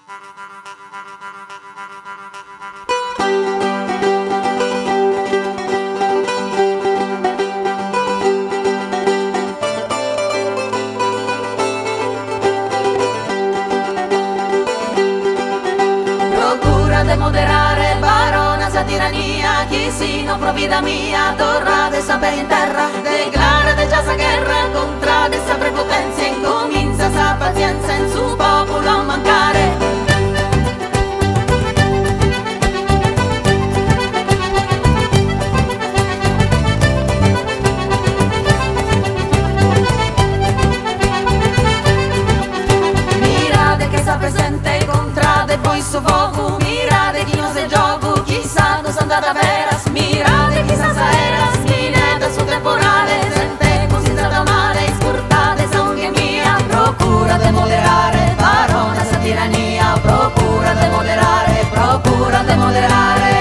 Procura de moderare, barona sa tirania, chi si non provi da mia, torra de saper in terra, declara de già sa guerra, contra de sa prepotenza, incomincia sa pazienza in su popolo a mancare. Presente contrade poi soffoco, mirade chi non se gioco, chissà dove andata veras, mirade chissà sa eras, mineta su temporale, sente considerata male, scurtate sangue mia, procura de moderare, barona sa tirania, procura de moderare, procura de moderare.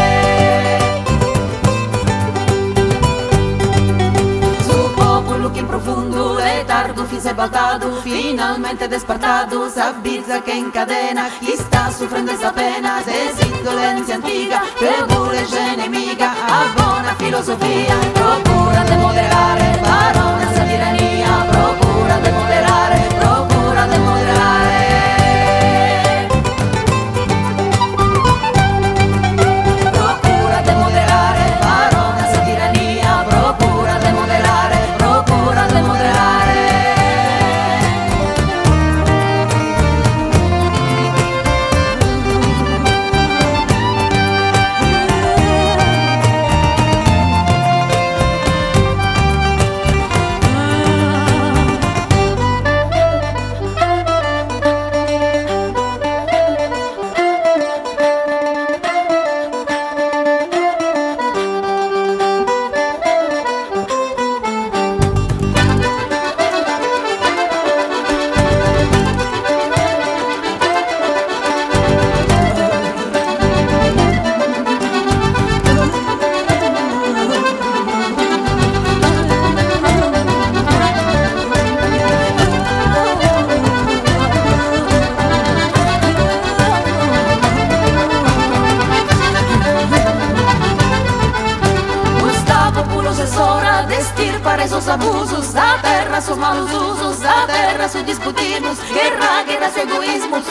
Che in profondo letargo fi se baltado, finalmente despertado, s'avvisa che incadena chi sta soffrendo esa pena, se si dolenza antica, che vuole nemica, a buona filosofia, procura de moderare, barona sa tirania, procura de moderare, procura de moderare. Procura de moderare, barona sa tirania, procura de moderare, procura de moderare. Destirpare esos abusos, da terra sus malos usos, da terra sus disputismos, guerra, guerra, egoísmo,